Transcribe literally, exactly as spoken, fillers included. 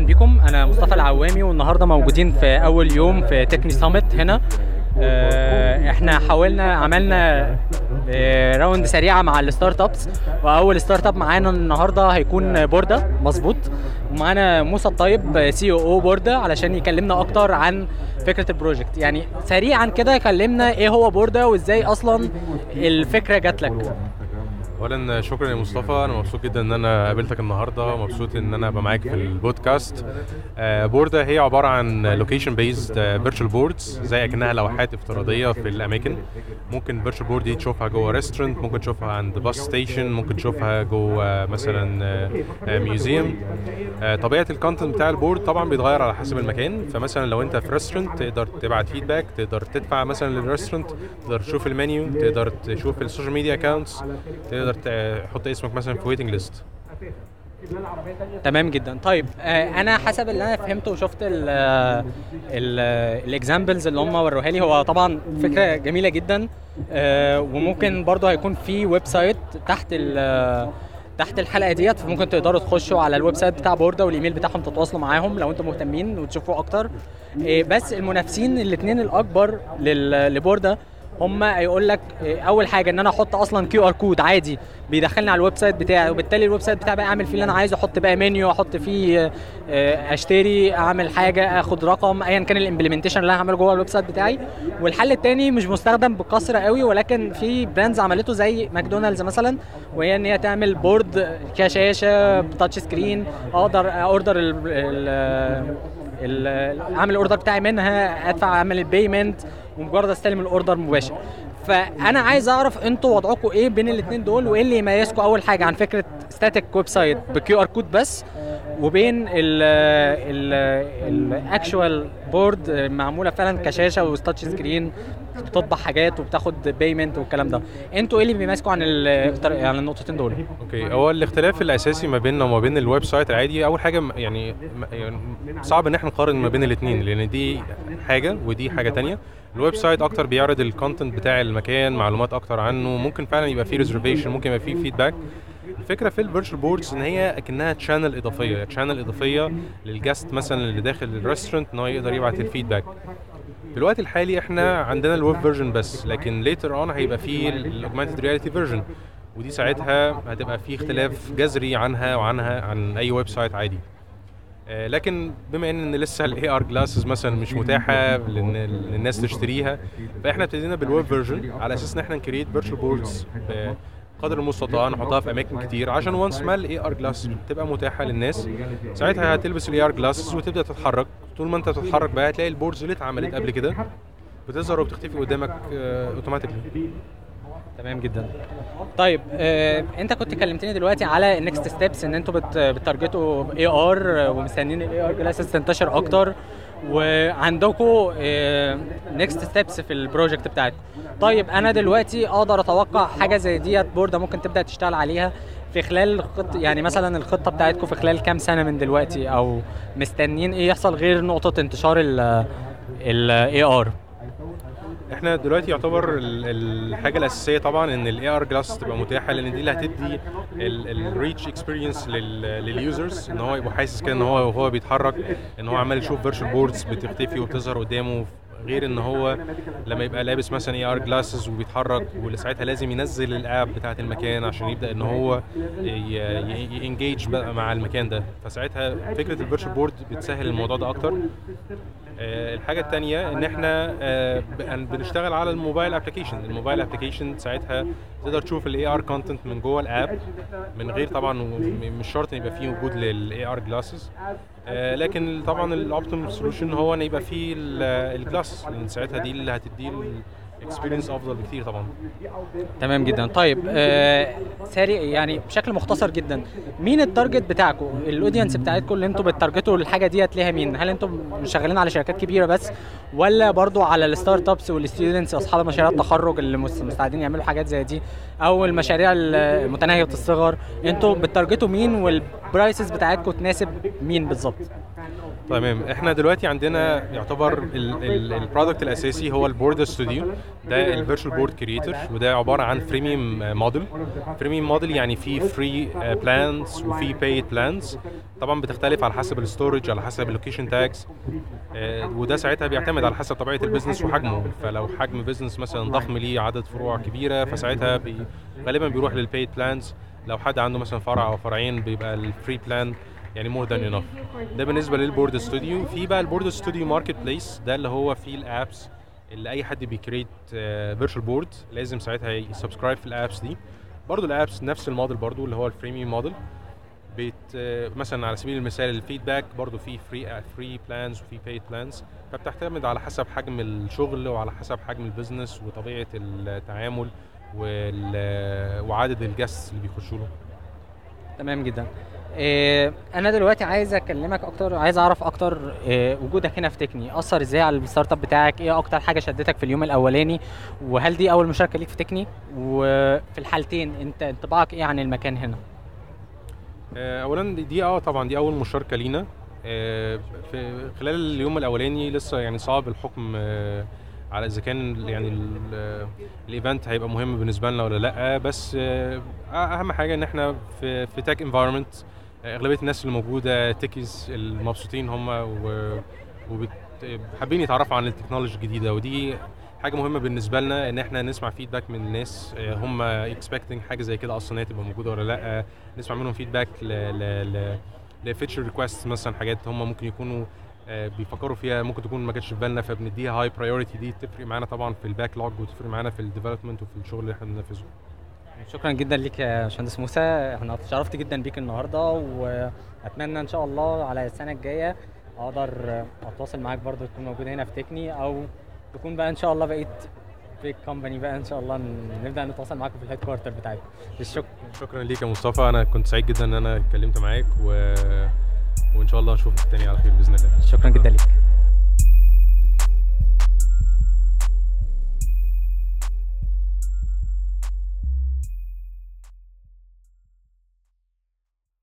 بكم. انا مصطفى العوامي والنهارده موجودين في اول يوم في تكني سامت هنا. آه، احنا حاولنا عملنا آه، راوند سريعه مع الستارت ابس، واول ستارت اب معانا النهارده هيكون بوردا. مظبوط. ومعانا موسى الطيب سي او او بوردا علشان يكلمنا اكتر عن فكره البروجكت. يعني سريعا كده كلمنا ايه هو بوردا وازاي اصلا الفكره جات لك. اولا شكرا يا مصطفى، انا مبسوط جدا ان انا قابلتك النهارده، مبسوط ان انا ابقى معاك في البودكاست. بوردا هي عباره عن لوكيشن بيزد فيرتشوال بوردز، زي اكنها لوحات افتراضيه في الاماكن. ممكن فيرتشوال بورد دي تشوفها جوه ريستورانت، ممكن تشوفها عند باص ستيشن، ممكن تشوفها جوه مثلا ميوزيوم. طبيعه الكونتنت بتاع البورد طبعا بيتغير على حسب المكان. فمثلا لو انت في ريستورانت تقدر تبعت فيدباك، تقدر تدفع مثلا للريستورانت، تقدر تشوف المنيو، تقدر تشوف السوشيال ميديا اكاونتس، تقدر تحط اسمك مثلا في ويتنج ليست. تمام جدا. طيب آه انا حسب اللي انا فهمته وشفت الاكزامبلز اللي هم وروها لي، هو طبعا فكره جميله جدا. آه وممكن برضه هيكون في ويب سايت تحت تحت الحلقه ديت، فممكن تقدروا تخشوا على الويب سايت بتاع بوردا والايميل بتاعهم تتواصلوا معاهم لو انتم مهتمين وتشوفوا اكتر. آه بس المنافسين الاثنين الاكبر لبوردا هم يقول لك اول حاجه ان انا احط اصلا كيو ار كود عادي بيدخلني على الويب سايت بتاعي، وبالتالي الويب سايت بتاعي بقى اعمل فيه اللي انا عايزه، احط بقى منيو، احط فيه اشتري، اعمل حاجه، اخد رقم، ايا كان الامبلمنتيشن اللي انا هعمله جوه الويب سايت بتاعي. والحل الثاني مش مستخدم بكثره قوي، ولكن في براندز عملته زي ماكدونالدز مثلا، وهي ان هي تعمل بورد كشاشه بتاتش سكرين، اقدر اوردر اعمل الاوردر بتاعي منها، ادفع، اعمل البيمنت، ومجرد استلم الاوردر مباشر. فانا عايز اعرف انتوا وضعكم ايه بين الاثنين دول، وايه اللي يميزكم اول حاجه عن فكره ستاتيك ويب سايت بكيو ار كود بس، وبين الاكشوال بورد معموله فعلا كشاشه وتاتش سكرين بتطبع حاجات وبتاخد بيمنت والكلام ده. انتوا ايه اللي بيميزكم عن يعني النقطتين دول؟ اوكي، هو الاختلاف الاساسي ما بيننا وما بين الويب سايت العادي، اول حاجه يعني صعب ان احنا نقارن ما بين الاثنين، لان دي حاجه ودي حاجه تانية. الويب سايت اكتر بيعرض الكونتنت بتاع المكان، معلومات اكتر عنه، ممكن فعلا يبقى فيه ريزرفيشن، ممكن يبقى فيه فيدباك. الفكره في الفيرتشوال بوردز ان هي اكنها تشانل اضافيه تشانل اضافيه للجاست مثلا اللي داخل الريستورانت، ان هو يقدر يبعت الفيدباك. في الوقت الحالي احنا عندنا الويب فيرجن بس، لكن ليتر اون هيبقى فيه الاوجمانتد رياليتي فيرجن، ودي ساعتها هتبقى فيه اختلاف جذري عنها وعنها عن اي ويب سايت عادي. لكن بما ان لسه الاي ار جلاسز مثلا مش متاحه للناس تشتريها، فاحنا ابتدينا بالويب فيرجن على اساس ان احنا نكريت فيرتشوال بوردز قدر المستطاع، نحطها في اماكن كتير عشان وانس ما الاي ار جلاس تبقى متاحه للناس، ساعتها هتلبس الاي ار جلاسز وتبدا تتحرك. طول ما انت بتتحرك بقى هتلاقي البوردز اللي اتعملت قبل كده بتظهر وبتختفي قدامك اوتوماتيكلي. تمام جدا. طيب آه، انت كنت كلمتني دلوقتي على النكست ستيبس، ان انتوا بت بتارجتوا اي ار ومستنيين الاي ار جلاسز تنتشر اكتر، وعندكم نكست ستيبس في البروجكت بتاعتكم. طيب انا دلوقتي اقدر اتوقع حاجه زي ديت بوردا ممكن تبدا تشتغل عليها في خلال الخطه، يعني مثلا الخطه بتاعتكم في خلال كام سنه من دلوقتي، او مستنيين ايه يحصل غير نقطه انتشار الاي ار؟ احنا دلوقتي يعتبر الحاجه الاساسيه طبعا ان الاي ار جلاس تبقى متاحه، لان دي اللي هتدي الريتش اكسبيرينس لليوزرز، ان هو يبقى حاسس كده ان هو وهو بيتحرك ان هو عمال يشوف فيرتشوال بوردز بتختفي وبتظهر قدامه، غير ان هو لما يبقى لابس مثلا اي ار جلاسز وبيتحرك، ولساعتها لازم ينزل الاب بتاعه المكان عشان يبدا ان هو ينجيج بقى مع المكان ده. فساعتها فكره الفيرتشوال بورد بتسهل الموضوع ده اكتر. آه الحاجه الثانيه ان احنا آه بنشتغل على الموبايل ابلكيشن. الموبايل ابلكيشن ساعتها تقدر تشوف الاي ار كونتنت من جوه الاب، من غير طبعا مش شرط ان يبقى فيه وجود للاي ار جلاسز، آه لكن طبعا الاوبتيمال سولوشن هو ان يبقى فيه الجلاسز، لان ساعتها دي اللي هتدي اكسبيرينس افضل بكتير طبعا. تمام جدا. طيب آه سريع يعني بشكل مختصر جدا، مين التارجت بتاعكم، الاودينس بتاعتكم اللي انتوا بتارجتوا الحاجه ديت ليها مين؟ هل انتم شغالين على شركات كبيره بس، ولا برضو على الستارت ابس والستودنتس اصحاب مشاريع التخرج اللي مستعدين يعملوا حاجات زي دي، او المشاريع المتناهيه الصغر؟ انتوا بتارجتوا مين والبرايسز بتاعتكم تناسب مين بالظبط؟ تمام. احنا دلوقتي عندنا يعتبر البرودكت الاساسي هو البوردا ستوديو. ده الفيرتشوال بورد كريتور، وده عباره عن فريميوم موديل. فريميوم موديل يعني في فري بلانز وفي بايد بلانز، طبعا بتختلف على حسب الستورج، على حسب اللوكيشن تاجز، وده ساعتها بيعتمد على حسب طبيعه البيزنس وحجمه. فلو حجم بيزنس مثلا ضخم ليه عدد فروع كبيره، فساعتها بي غالبا بيروح للبايد بلانز. لو حد عنده مثلا فرع او فرعين بيبقى الفري بلان يعني مور ذان انف. ده بالنسبه للبورد ستوديو. في بقى البورد ستوديو ماركت بليس، ده اللي هو فيه الابس اللي اي حد بيكريت فيرتشوال بورد لازم ساعتها يسبسكرايب في الابس دي. برضو الابس نفس الموديل، برضو اللي هو الفريميوم موديل. بيت مثلا على سبيل المثال الفيدباك برضو في فري فري بلانز وفي بايد بلانز، فبتعتمد على حسب حجم الشغل وعلى حسب حجم البيزنس وطبيعه التعامل وعدد الجاست اللي بيخشوا له. تمام جدا. إيه انا دلوقتي عايز اكلمك اكتر، عايز اعرف اكتر إيه وجودك هنا في تكني اثر ازاي على الستارت اب بتاعك؟ ايه اكتر حاجه شدتك في اليوم الاولاني؟ وهل دي اول مشاركه ليك في تكني؟ وفي الحالتين انت انطباعك ايه عن المكان هنا؟ اولا دي اه طبعا دي اول مشاركه لينا. في خلال اليوم الاولاني لسه يعني صعب الحكم على اذا كان يعني الايفنت هيبقى مهم بالنسبه لنا ولا لا، بس اهم حاجه ان احنا في في تك انفايرمنت. اغلبيه الناس اللي موجوده تكيز المبسوطين هم وحابين يتعرفوا عن التكنولوجي الجديده، ودي حاجه مهمه بالنسبه لنا ان احنا نسمع فيدباك من الناس هم اكسبكتنج حاجه زي كده اصلا هي تبقى موجوده ولا لا. نسمع منهم فيدباك ل ل لفيتشر ريكويست، مثلا حاجات هم ممكن يكونوا بيفكروا فيها ممكن تكون ما جاتش في بالنا، فبنديها هاي برايورتي. دي تفرق معانا طبعا في الباك لوج وتفرق معانا في الديفلوبمنت وفي الشغل اللي احنا بننفذه. شكرا جدا ليك يا باشمهندس موسى، انا اتشرفت جدا بيك النهارده، واتمنى ان شاء الله على السنه الجايه اقدر اتواصل معاك برضو تكون موجود هنا في تكني، او تكون بقى ان شاء الله بقيت في كومباني بقى ان شاء الله نبدا نتواصل معاكم في الهيد كوارتر بتاعتكم. بالشكر. شكرا ليك يا مصطفى، انا كنت سعيد جدا ان انا اتكلمت معاك و... وان شاء الله اشوفك تاني على خير باذن الله. شكرا جدا ليك.